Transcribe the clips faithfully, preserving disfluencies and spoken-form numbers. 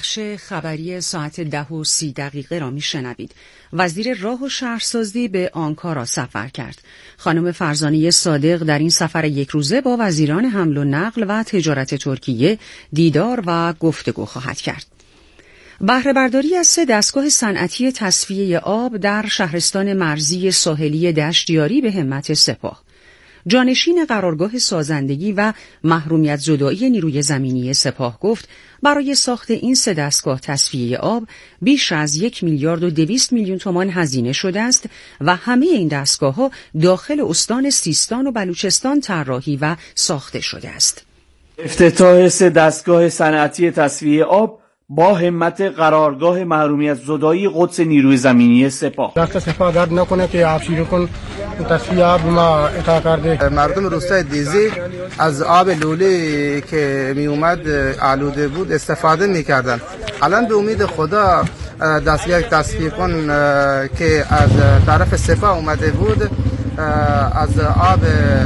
بخش خبری ساعت ده و سی دقیقه را می شنوید. وزیر راه و شهرسازی به آنکارا سفر کرد. خانم فرزانه صادق در این سفر یک روزه با وزیران حمل و نقل و تجارت ترکیه دیدار و گفتگو خواهد کرد. بهره برداری از سه دستگاه صنعتی تصفیه آب در شهرستان مرزی ساحلی دشتیاری به همت سپاه. جانشین قرارگاه سازندگی و محرومیت زدایی نیروی زمینی سپاه گفت برای ساخت این سه دستگاه تصفیه آب بیش از یک میلیارد و دویست میلیون تومان هزینه شده است و همه این دستگاه‌ها داخل استان سیستان و بلوچستان طراحی و ساخته شده است. افتتاح سه دستگاه صنعتی تصفیه آب با همت قرارگاه محرومیت زدایی قدس نیروی زمینی سپاه. دست سپاه درد نکنه که آب شیرین کن تصفیه آب ما اطاع کرده. مردم روستای دیزی از آب لوله که می اومد آلوده بود استفاده میکردن. الان به امید خدا دستگاه تصفیه کن که از طرف سپاه اومده بود از آب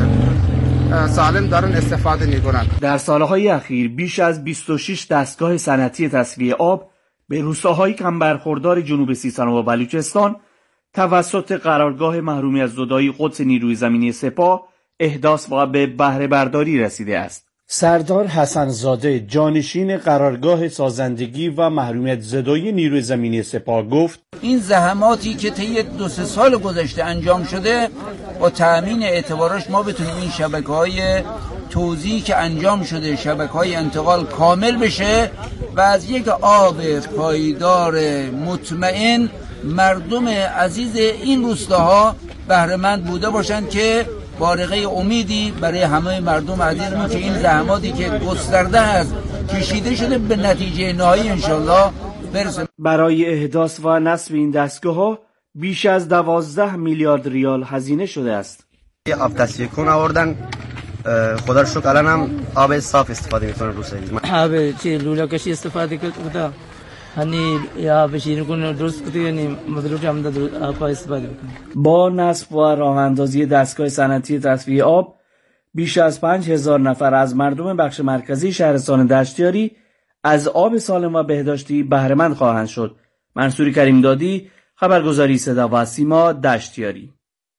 سالم دارن استفاده میکنن. در سالهای اخیر بیش از بیست و شش دستگاه صنعتی تصفیه آب به روستاهای کم برخوردار جنوب سیستان و بلوچستان توسط قرارگاه محرومیت زدایی قدس نیروی زمینی سپاه احداث و به بهره برداری رسیده است. سردار حسن زاده جانشین قرارگاه سازندگی و محرومیت زدایی نیروی زمینی سپاه گفت این زحماتی که طی دو سه سال گذشته انجام شده با تأمین اعتبارش ما بتونیم این شبکه‌های توزیعی که انجام شده شبکه‌های انتقال کامل بشه و از یک آب پایدار مطمئن مردم عزیز این روستاها بهره مند بوده باشند که بارقه امیدی برای همه مردم عزیزمون که این زحماتی که گسترده است کشیده شده به نتیجه نهایی انشالله برسه. برای احداث و نصب این دستگاه ها بیش از دوازده میلیارد ریال هزینه شده است. آب تصفیه کن آوردن، خدا رو شکر الان هم آب صاف استفاده میکنن روستایی. آب چی لوله کشی استفاده کرده هنی یا بشین کنه درست کنه یعنی مدلوک هم در آب استفاده کنه. با نصب و راه اندازی دستگاه صنعتی تصفیه آب بیش از پنج هزار نفر از مردم بخش مرکزی شهرستان دشتیاری از آب سالم و بهداشتی بهره مند خواهند شد. منصور کریم دادی، خبرگزاری صدا و سیما، دشتیاری.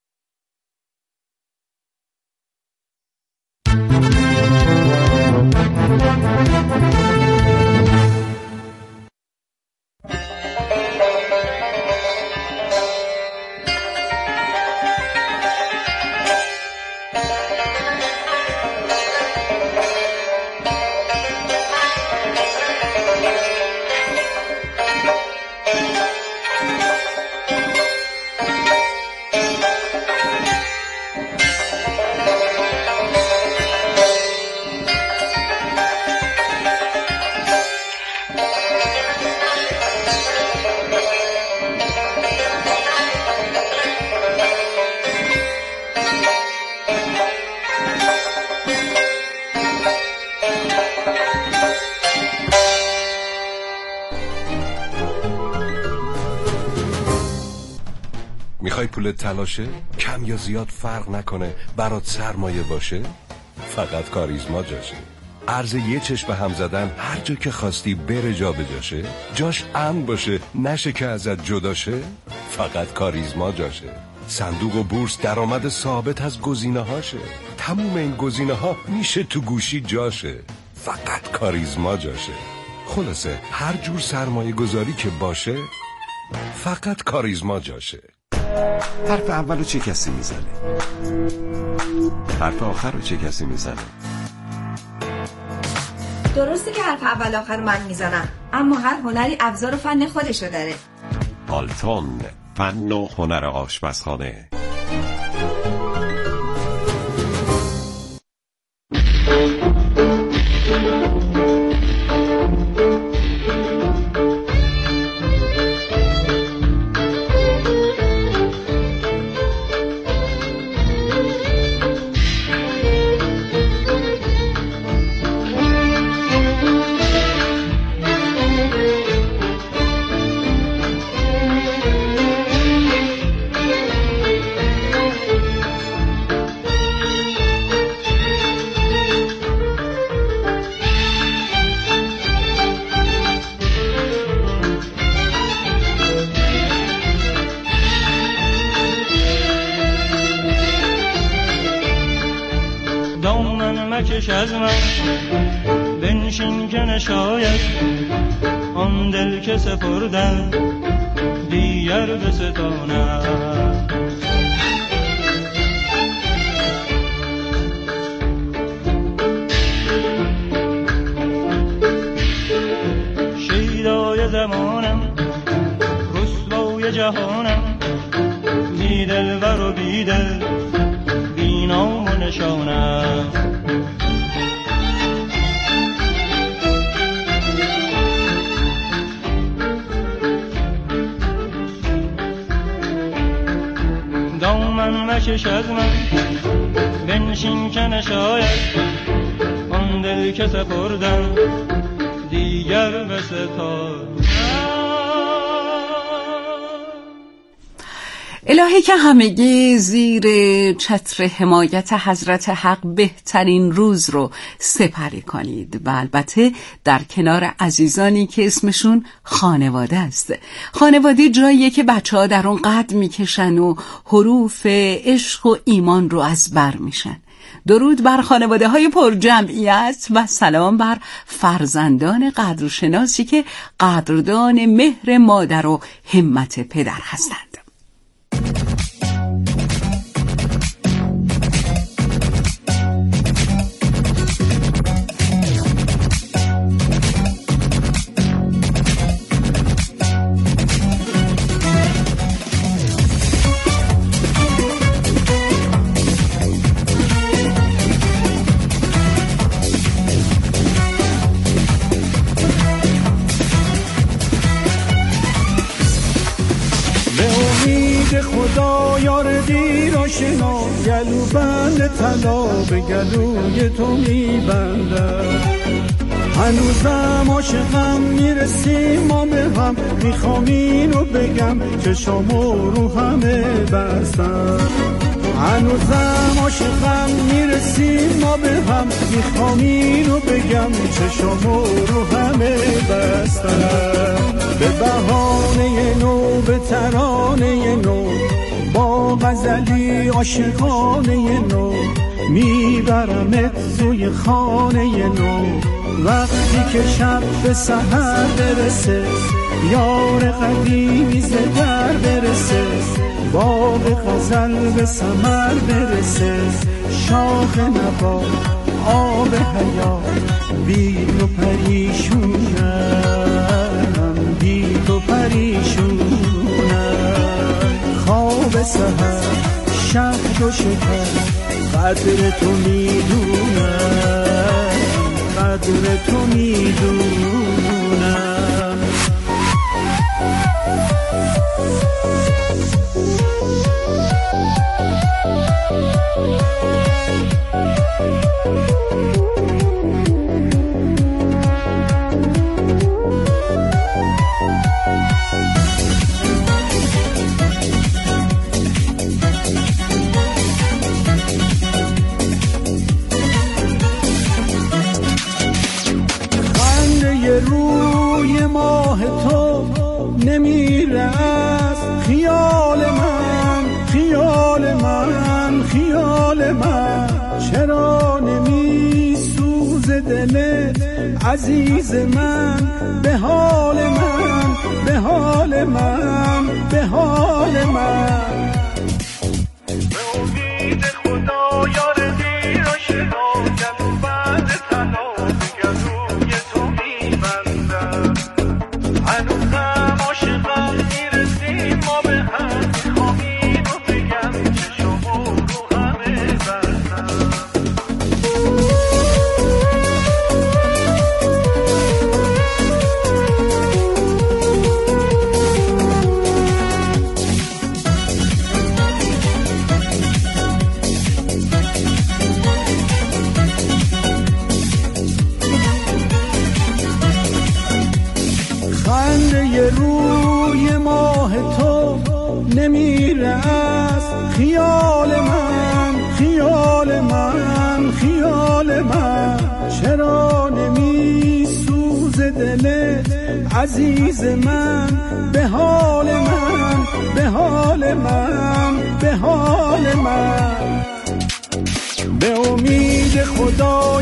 میخوای پولت تلاشه؟ کم یا زیاد فرق نکنه برات سرمایه باشه؟ فقط کاریزما جاشه. ارز یه چشم به هم زدن هر جا که خواستی بره جا به جاشه، جاش امن باشه نشه که ازت جداشه، فقط کاریزما جاشه. صندوق و بورس درآمد ثابت از گزینه هاشه، تموم این گزینه ها میشه تو گوشی جاشه، فقط کاریزما جاشه. خلاصه هر جور سرمایه گذاری که باشه فقط کاریزما جاشه. حرف اولو چه کسی میزنه؟ حرف آخر رو چه کسی میزنه؟ درسته که حرف اول آخر من میزنم، اما هر هنری ابزار و فن خودشو داره. آلتون، فن و هنر آشپزخانه. مکش از من، بنشین که نشاید آن دل که سپردم دیگر بستانم. شیدای زمانم، رسوای جهانم، بی دلبر و بی دل، بی نام و نشانم. دامن مکش از من، بنشین که نشاید آن دل که سپردم دیگر بستانم. الهی که همگی زیر چتر حمایت حضرت حق بهترین روز رو سپری کنید و البته در کنار عزیزانی که اسمشون خانواده است. خانواده جاییه که بچه ها در اون قد میکشن و حروف عشق و ایمان رو از بر میشن. درود بر خانواده های پر جمعیت و سلام بر فرزندان قدرشناسی که قدردان مهر مادر و همت پدر هستند. خدا یار دیر آشنا، گلو بند طلا به گلوی تو میبندم. هنوزم عاشقم، میرسیم ما به هم، میخوام اینو بگم چشامو رو همه بستم. هنوزم عاشقم، میرسیم ما به هم، میخوام اینو بگم چشامو رو همه بستم. به بهانه نو، به ترانه نو، با غزلی عاشقانه نو، میبرمت توی خانه نو. وقتی که شب به سحر برسه، یار قدیمی ز در برسه، باغ غزل به ثمر برسه، شاخ نوا آب حیات، بی تو پریشونم، بی تو پریشونم. خواب سحر، شهد و شکر، قدر تو میدونم، قدر تو میدونم. روی ماه تو نمیره از خیال من، خیال من، خیال من. چرا نمی سوزه دلت عزیز من، به حال من، به حال من، به حال من. به امید خدا یار دیر آشنا، گلو بند طلا به گلوی تو میبندم. هنوزم عاشقم، میرسیم ما به هم، میخوام اینو بگم چشمو رو همه بستم. خنده روی ماه تو نمیره از خیال من، خیال من، خیال من. چرا نمی سوزه دلت عزیز من، به حال من، به حال من، به حال من. به امید خدا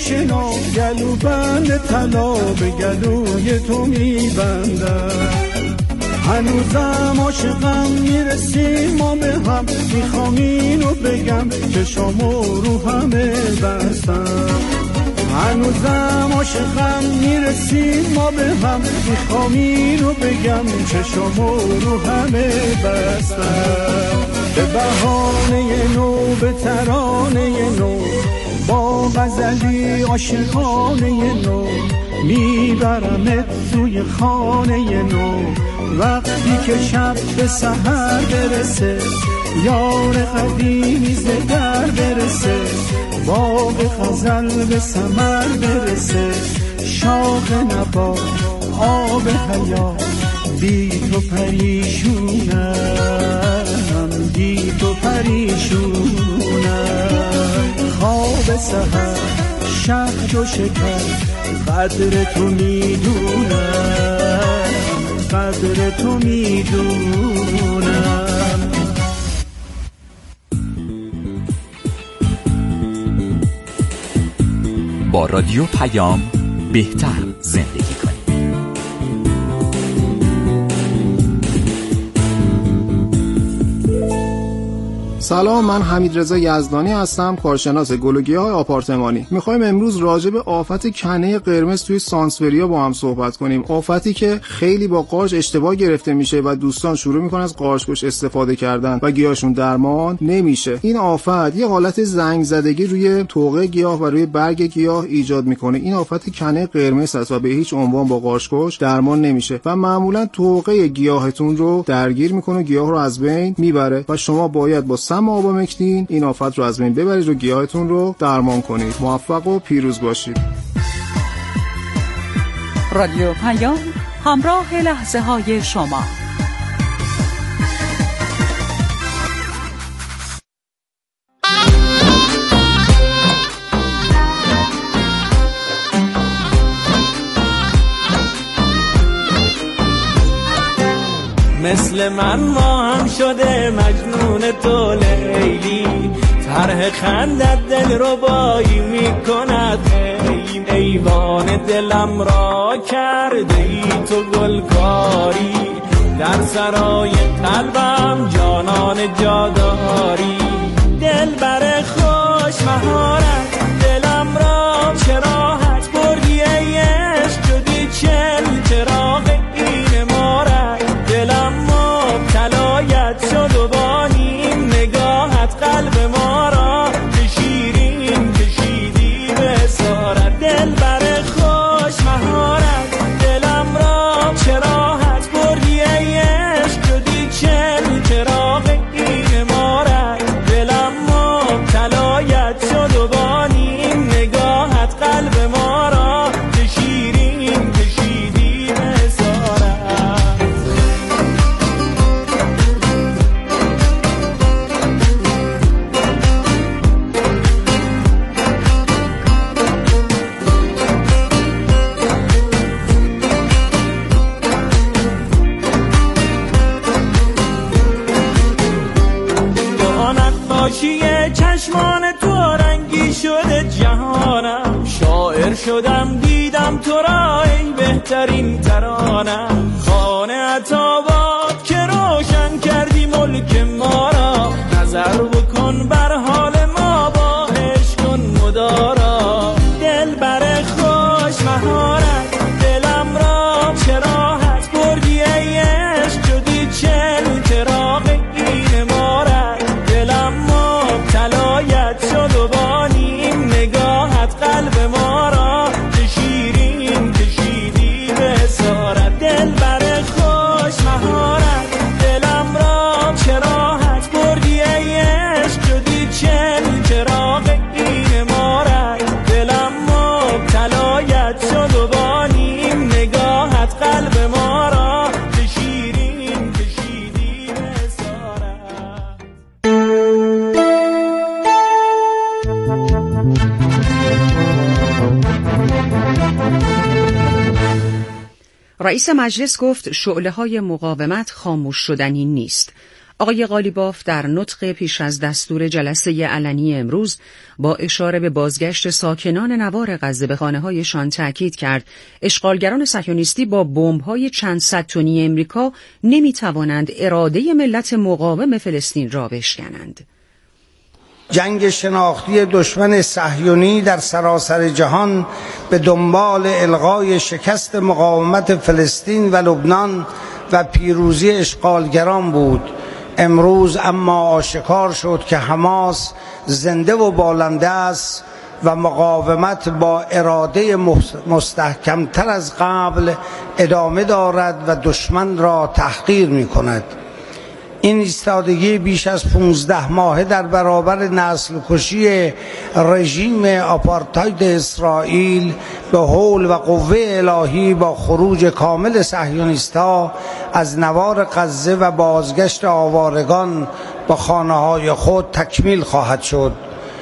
آشنا گلو بند طلا به گلوی تو میبندم. هنوزم عاشقم میرسیم ما به هم، میخوام اینو بگم که شما رو همه بستم. هنوزم عاشقم میرسیم ما به هم، میخوام اینو بگم که شما رو همه بستم. به بهانه نو به ترانه نو با غزلی عاشقانه نو میبرمت توی خانه نو. وقتی که شب به سحر برسه یار قدیمی زگر برسه، باغ غزل به ثمر برسه، شاخ نبات آب حیات بی تو پریشونم، بی تو پریشونم. خواب سحر شهد و شکر قدر تو میدونم، قدر تو میدونم. با رادیو پیام بهتر زندگی کنید. سلام، من حمیدرضا یزدانی هستم، کارشناس گل و گیاه آپارتمانی. میخوایم امروز راجع به آفت کنه قرمز توی سانسوریا با هم صحبت کنیم. آفتی که خیلی با قارچ اشتباه گرفته میشه و دوستان شروع میکنن از قارچ‌کش استفاده کردن و گیاهشون درمان نمیشه. این آفت یه حالت زنگ زدگی روی توقع گیاه و روی برگ گیاه ایجاد میکنه. این آفت کنه قرمز است و به هیچ عنوان با قارچ‌کش درمان نمیشه و معمولا توقع گیاهتون رو درگیر میکنه، گیاه رو از بین میبره و شما باید با سم آبامکتین این آفت رو از بین ببرید و گیاهتون رو درمان کنید. موفق و پیروز باشید. رادیو پیام، همراه لحظه های شما. مثل من ما هم شده مجنون تو لیلی، طرح خندت دل رو بایی میکند. ای ایوان دلم را کرده ای تو گلکاری، در سرای قلبم جانان جاداری. دل بر خوش مهارت دلم را چراحت بردی، ای عشق شدی چل چراغ این مارد. دلم مبتلایت شد و با نیم نگاهت قلب ما را به شیرین کشیدی به اسارت. دل بر خوش مهارت دلم را چراحت بردی، ای عشق شدی چل چراغ این مارد. دلم مبتلایت شد و با نیم نگاهت قلب ما را به شیرین کشیدی به اسارت. چشمان تو رنگی شده جهانم، شاعر شدم دیدم تو را ای بهترین ترانم. خانه عطابات که روشن کردی ملک ما را، نظر بکن بر حال ما با عشق کن مدارا. دل بر خوش مهارت دلم را چراحت بردی، ای عشق شدی چل چراغ این مارد. دلم مبتلایت شد و با نیم نگاهت قلب ما را به شیرین کشیدی به اسارت. دل بر خوش مهارت دلم را چراحت بردی، ای عشق شدی چل چراغ این مارد. دلم مبتلایت شد و با نیم نگاهت قلب ما را به شیرین کشیدی به اسارت. رئیس مجلس گفت شعله‌های مقاومت خاموش شدنی نیست. آقای قالیباف در نطق پیش از دستور جلسه علنی امروز با اشاره به بازگشت ساکنان نوار غزه به خانه‌هایشان تأکید کرد اشغالگران صهیونیستی با بمب‌های چند صد تنی امریکا نمی‌توانند اراده ملت مقاوم فلسطین را بشکنند. جنگ شناختی دشمن صهیونی در سراسر جهان به دنبال الغای شکست مقاومت فلسطین و لبنان و پیروزی اشغالگران بود. امروز اما آشکار شد که حماس زنده و بالنده است و مقاومت با اراده مستحکمتر از قبل ادامه دارد و دشمن را تحقیر می کند. این ایستادگی بیش از پانزده ماهه در برابر نسل کشی رژیم آپارتاید اسرائیل به حول و قوه الهی با خروج کامل صهیونیست‌ها از نوار غزه و بازگشت آوارگان به خانه‌های خود تکمیل خواهد شد.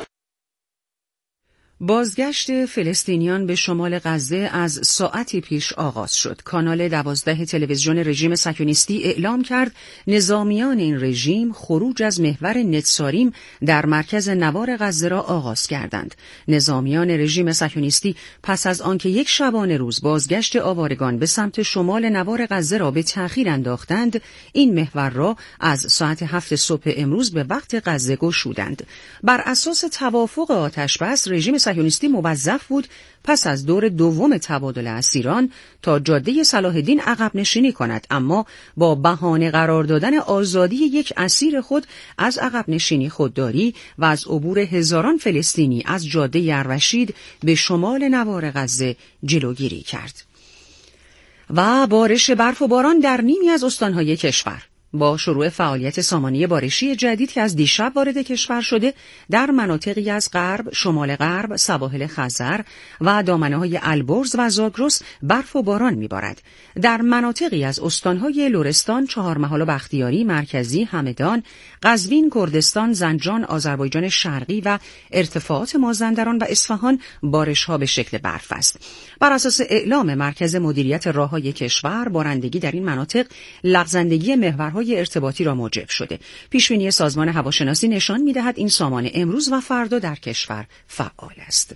بازگشت فلسطینیان به شمال غزه از ساعتی پیش آغاز شد. کانال دوازده تلویزیون رژیم صهیونیستی اعلام کرد نظامیان این رژیم خروج از محور نتساریم در مرکز نوار غزه را آغاز کردند. نظامیان رژیم صهیونیستی پس از آنکه یک شبانه روز بازگشت آوارگان به سمت شمال نوار غزه را به تأخیر انداختند، این محور را از ساعت هفت صبح امروز به وقت غزه گشودند. بر اساس توافق آتشبس رژیم صهیونیستی موظف بود پس از دور دوم تبادل اسیران تا جاده صلاح الدین عقب نشینی کند، اما با بهانه قرار دادن آزادی یک اسیر خود از عقب نشینی خودداری و از عبور هزاران فلسطینی از جاده اروشید به شمال نوار غزه جلوگیری کرد. و بارش برف و باران در نیمی از استانهای کشور. با شروع فعالیت سامانه بارشی جدید که از دیشب وارد کشور شده، در مناطقی از غرب، شمال غرب، سواحل خزر و دامنه‌های البرز و زاگرس برف و باران می‌بارد. در مناطقی از استان‌های لرستان، چهارمحال و بختیاری، مرکزی، همدان، قزوین، کردستان، زنجان، آذربایجان شرقی و ارتفاعات مازندران و اصفهان بارش‌ها به شکل برف است. بر اساس اعلام مرکز مدیریت راه‌های کشور، بارندگی در این مناطق لغزندگی محورهای ارتباطی را موجب شده. پیشبینی سازمان هواشناسی نشان می‌دهد این سامانه امروز و فردا در کشور فعال است.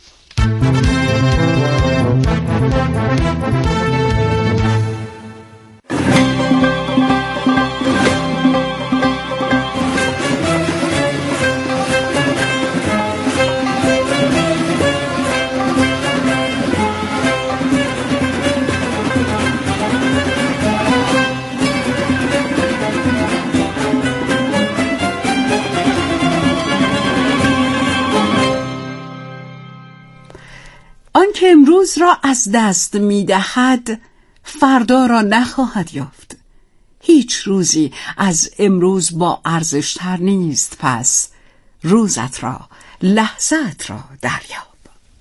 آنکه امروز را از دست می‌دهد فردا را نخواهد یافت. هیچ روزی از امروز با ارزش‌تر نیست، پس روزت را، لحظت را دریاب.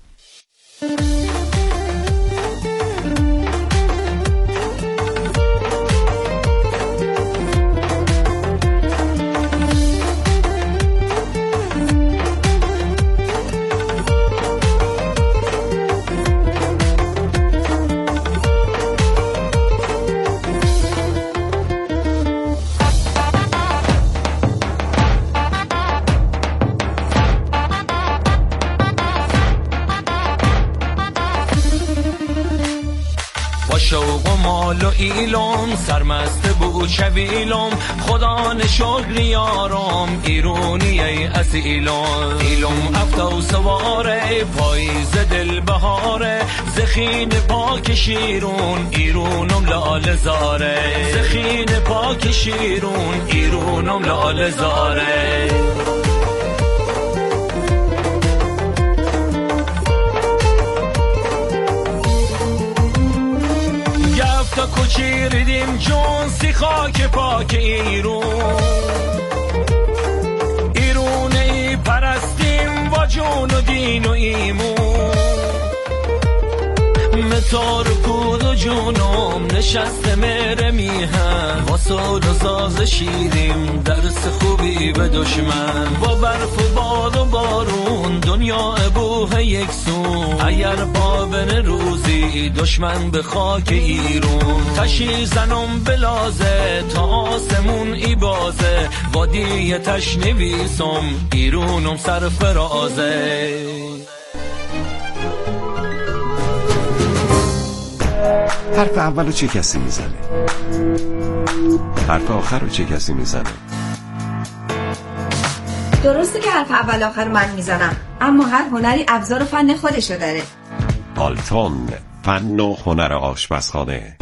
شوق و مال و ایلم سرمست بود شویلم خدا نشکر یارم ایرونی ای اصیلم ایلم افتا و سواره پاییز دل بهاره زخین پاک شیرون ایرونم لال زاره زخین پاک شیرون ایرونم لال زاره تا کوچی ریدیم جون سی خاک پاک ایرون ایرونه ای پرستیم و جون و دین و ایمون متار کود و جونم نشسته مره میهن و سال و ساز شیریم درس خوبی به دشمن با برف و باد و بارون دنیا ابو روح یک سو. اگر پاون روزی دشمن به خاک ایرون، تشی زنم بلازه تا آسمون ای بازه. وادی تش نویسم ایرونم سر فرازه. حرف اولو چه کسی میزنه؟ حرف آخر رو چه کسی میزنه؟ درسته که حرف اول آخر من میزنم، اما هر هنری ابزار و فن خودشو داره. آلتون، فن و هنر آشپزخانه.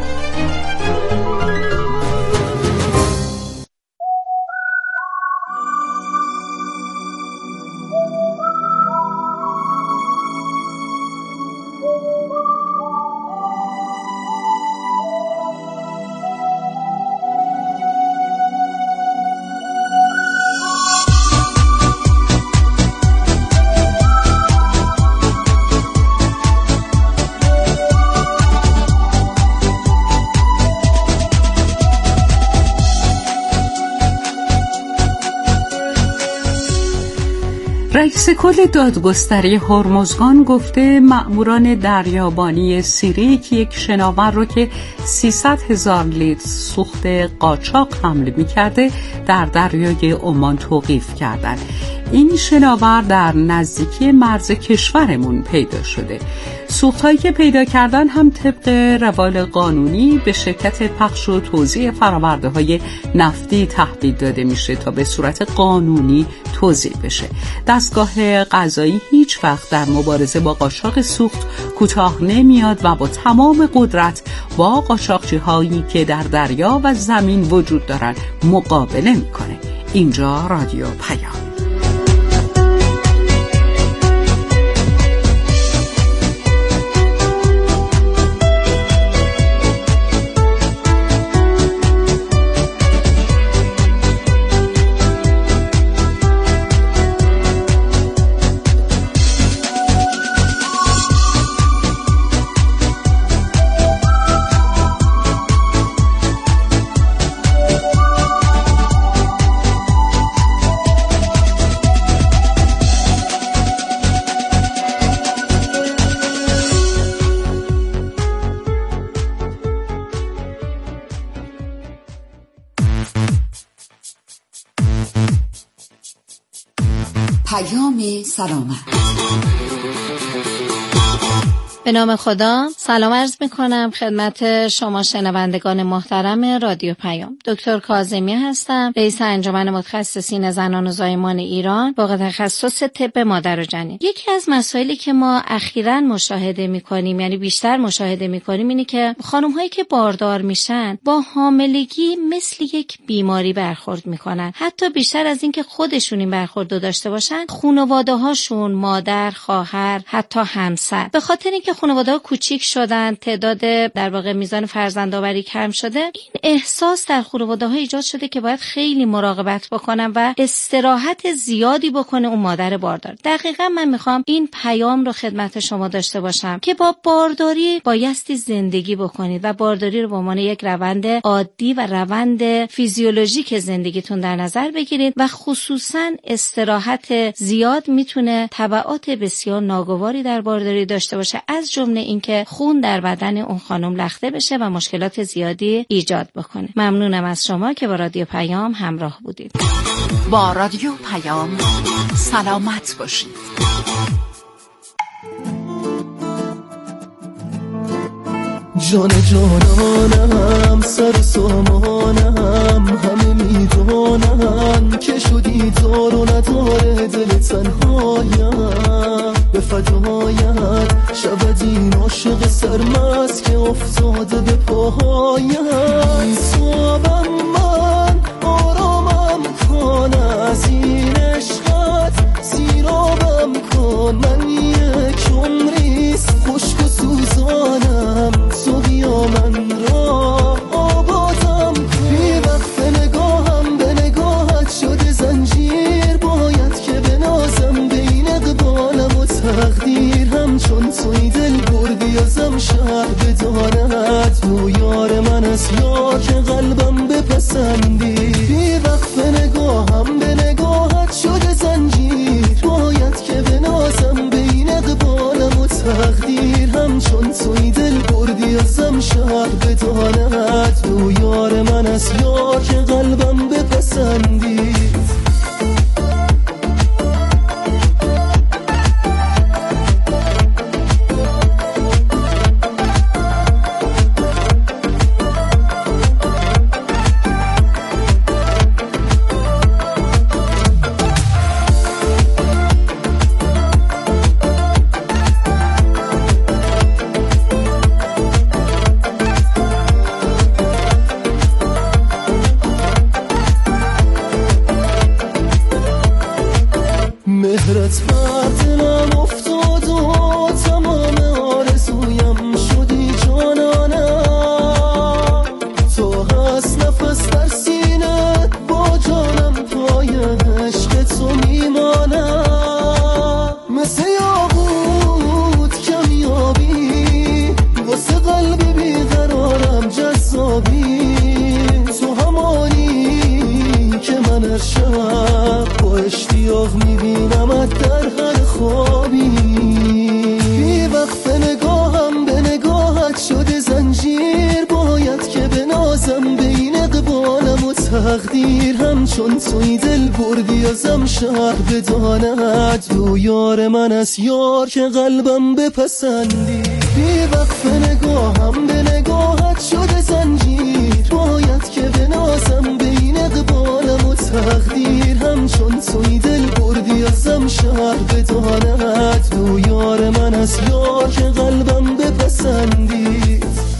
رئیس کل دادگستری هرمزگان گفته مأموران دریابانی سیریک یک شناور رو که سیصد هزار لیتر سوخت قاچاق حمل می‌کرده در دریای عمان توقیف کردند. این شناور در نزدیکی مرز کشورمون پیدا شده. سوخت‌هایی که پیدا کردن هم طبق روال قانونی به شرکت پخش و توزیع فرآورده‌های نفتی تحویل داده میشه تا به صورت قانونی توزیع بشه. دستگاه قضایی هیچ وقت در مبارزه با قاچاق سوخت کوتاه نمیاد و با تمام قدرت با قاچاقچی‌هایی که در دریا و زمین وجود دارن مقابله میکنه. اینجا رادیو پیام. پیام سلامت. به نام خدا، سلام عرض میکنم خدمت شما شنوندگان محترم رادیو پیام. دکتر کاظمی هستم، رئیس انجمن متخصصین زنان و زایمان ایران با تخصص طب مادر و جنین. یکی از مسائلی که ما اخیراً مشاهده میکنیم، یعنی بیشتر مشاهده میکنیم، اینه که خانم‌هایی که باردار میشن با حاملگی مثل یک بیماری برخورد میکنن. حتی بیشتر از این که خودشون این برخورد رو داشته باشن، خانواده‌هاشون، مادر، خواهر، حتی همسر، به خاطر اینکه خانواده‌ها کوچیک شدن، تعداد در واقع میزان فرزندآوری کم شده، این احساس در خانواده‌ها ایجاد شده که باید خیلی مراقبت بکنن و استراحت زیادی بکنه اون مادر باردار. دقیقاً من میخوام این پیام رو خدمت شما داشته باشم که با بارداری بایستی زندگی بکنید و بارداری رو به عنوان یک روند عادی و روند فیزیولوژیک زندگیتون در نظر بگیرید و خصوصاً استراحت زیاد میتونه تبعات بسیار ناگواری در بارداری داشته باشه، از جمله اینکه خون در بدن اون خانم لخته بشه و مشکلات زیادی ایجاد بکنه. ممنونم از شما که با رادیو پیام همراه بودید. با رادیو پیام سلامت باشید. جان جانانم، سر سامانم، همه میدونم که شدی دار و نداره دل تنهایم. به فدایت شود این عاشق سرمست که افتاده به پاهایم. صابم من آرامم کن از این عشقت، سیرابم کن من یک عمریست خشک و سوزانم. تو بیا من را آبادم کن، بی وقت نگاهم به نگاهت شده زنجیر، باید که بنازم بین اقبالم و تقدیر. همچون توی دل بردی ازم شهر بداند، تو یار من از یار که قلبم بپسندی. بی وقت نگاهم به نگاهت شده زنجیر، باید که بنازم بین اقبالم مهرت بر دلم افتاد و تمام آرزویم شدی جانانم. تو هست نفس در سینه با جانم پای عشق تو میمانم. مثل یاقوت کمیابی واسه قلبی بیقرارم جذابی. تو همانی که من هر شب با اشتیاق میبینمت در هر خوابی. بی وقت نگاهم به نگاهت شده زنجیر، باید که بنازم بین اقبالم و تقدیر. همچون توی دل بردی ازم شهر بداند تو یار من از یار که قلبم بپسندی. بی وقت نگاهم به نگاهت شده زنجیر، باید که بنازم بین اقبالم و تقدیر. همچون توی دل بردی ازم شهر بداند تو یار من از یار که قلبم بپسندی.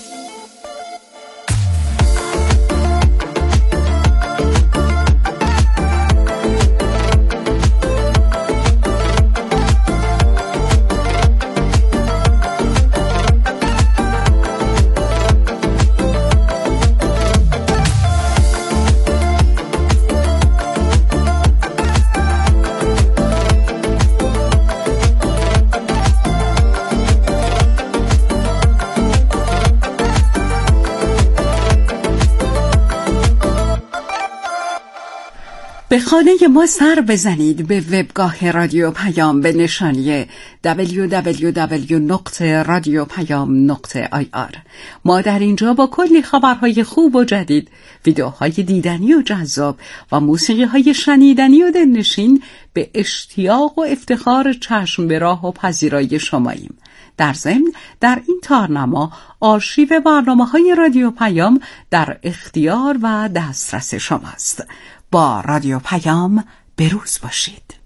به خانه ما سر بزنید، به وبگاه رادیو پیام به نشانی دبلیو دبلیو دبلیو نقطه رادیو پیام نقطه آی آر. ما در اینجا با کلی خبرهای خوب و جدید، ویدیوهای دیدنی و جذاب و موسیقی‌های شنیدنی و دلنشین به اشتیاق و افتخار چشم به راه و پذیرایی شماییم. در ضمن در این تارنما آرشیو برنامه‌های رادیو پیام در اختیار و دسترس شماست. با رادیو پیام بروز باشید.